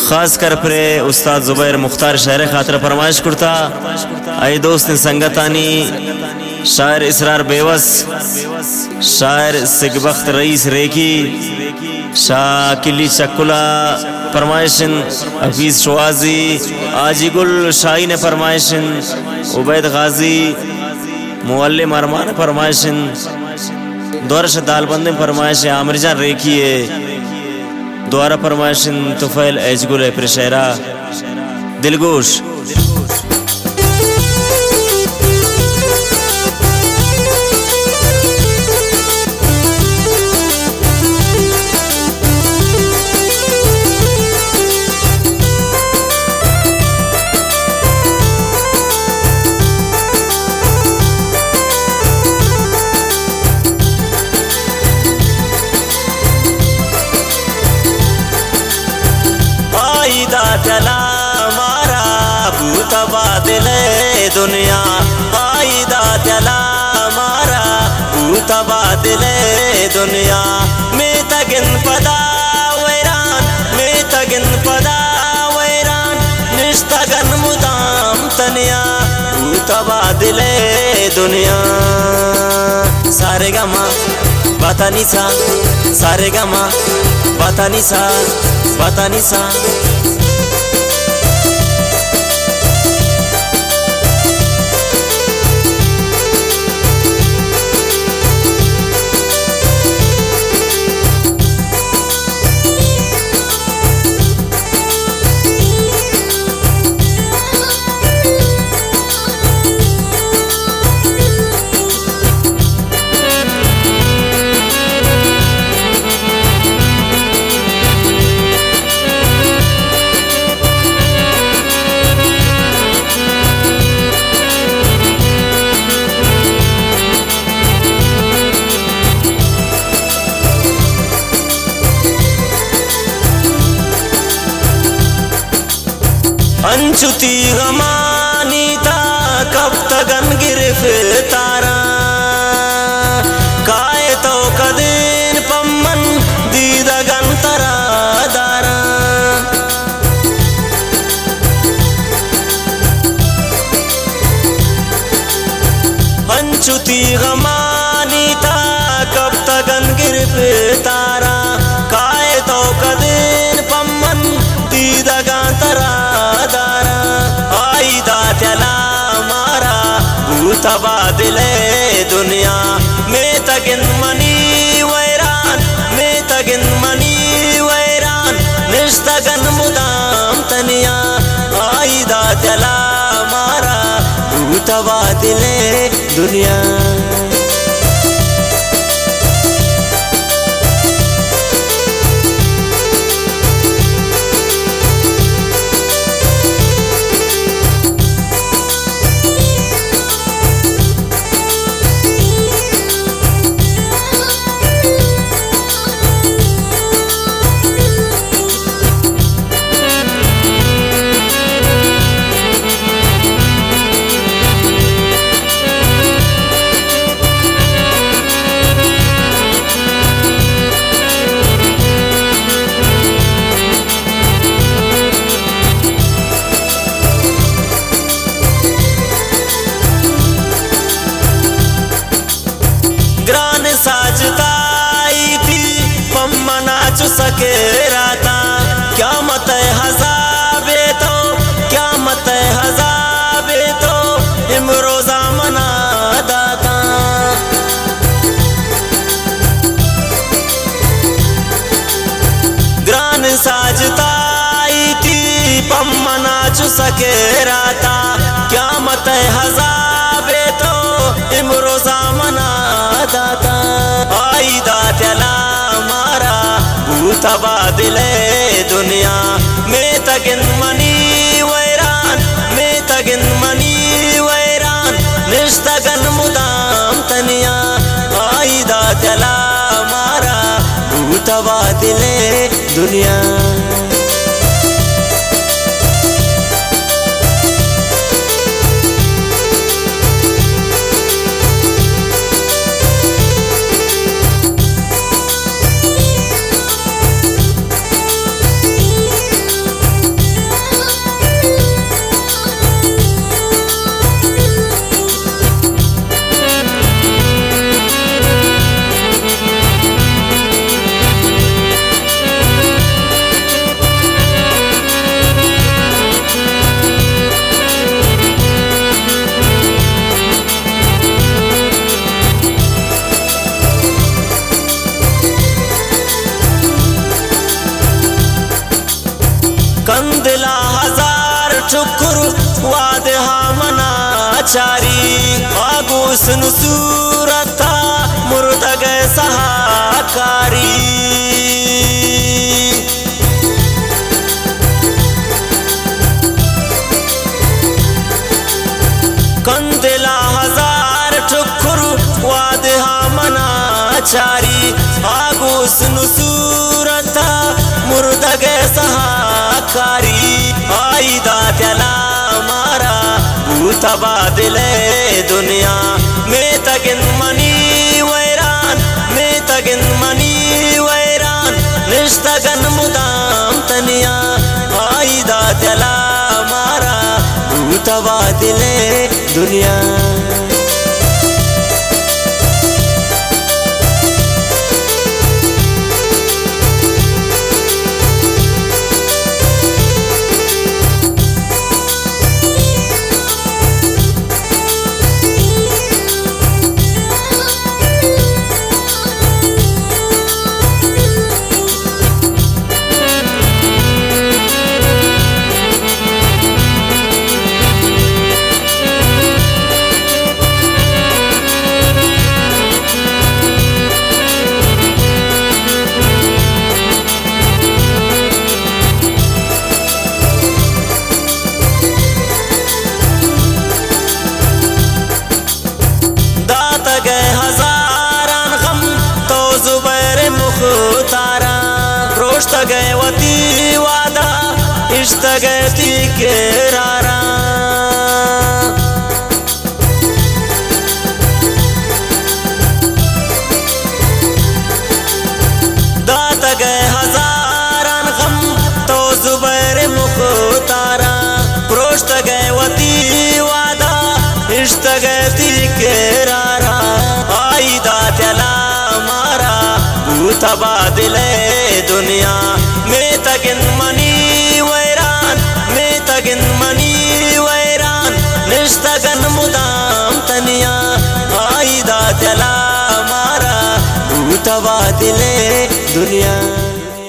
खास कर पर उस्ताद जुबैर मुख्तार शहर खातर फरमाइश करता आई दोस्त संगतानी शायर इसरार बेवस, शायर सिकबख्त रईस रेकी, शाकिली चकुला फरमाइशन, हफीज शवाजी, आजीगुल शाही फरमाइशन, उबैद गाजी, मुअल्लिम अरमान फरमाइशन, दौरश दालबंद फरमाइश आमिर जान रेकी है द्वारा फरमाइशन, तुफैल एजगुल प्रशहरा दिलगोश। चला मारा भूत बादले दुनिया, आईदा चला मारा भूत बादले दुनिया, मैं तगिन पदा वैरान, मैं तगिन पदा वैरान, निस्तगन मुदाम तनिया भूत बादले दुनिया। सारे गमा बतानिसा, सारे गमा बतानिसा, बतानिसा। अंशुती गमानी था कब तगन गिरफ्तारा, काए तो कदीन पम्मन दीदगन तरा दारा। अंशुती गमानी था कब तगन गिरफ्तारा, काए तो कदीन पम्मन दीदगन तरा दारा। आईदा चला मारा भूत बादले दुनिया, मैं तगिन मनी वैरान, मैं तगिन मनी वैरान, निस्तगन मुदाम तनिया। आईदा चला मारा भूत बादले दुनिया। साजताई थी पम्मा नाच सके राता, क्या मत हजाबे तो, क्या मत हजाबे तो इमरोजा मना दाता। ग्रान साजताई थी पम्मा नाच सके राता, क्या मत हजाबे तो इमरोजा मना दाता। आईदा चला मारा भूत बादले दुनिया, मैं तगिन मनी वैरान, मैं तगिन मनी वैरान, निस्तगन मुदाम तनिया। आईदा चला मारा भूत बादले दुनिया। कंदिला हजार ठुकुर वाद मना चारी आगूसन सूरता मुर्दग सहाकारी कंदिला हजार ठुकुर वाद मना चारी आगूसन सूरता मुर्दग सहाकारी आईदा त्याला मारा तबादले दुनिया में तगिन मनी वैरान में तगिन मनी वैरान निष्ठगन मुदाम तनिया आईदा त्याला मारा तबादले दुनिया रोष्ट गए वती वादा इश्त गए ती केरारा दात गए हजारान गम तो जुबैर मुख्तारा रोष्ट गए वती वादा इश्त गए ती केरारा आई दात्याला मारा तबादले दुनिया में तगिन मनी वैरान में तगिन मनी वैरान निष्ठगन मुदाम तनिया आईदा त्याला मारा तबादले दुनिया।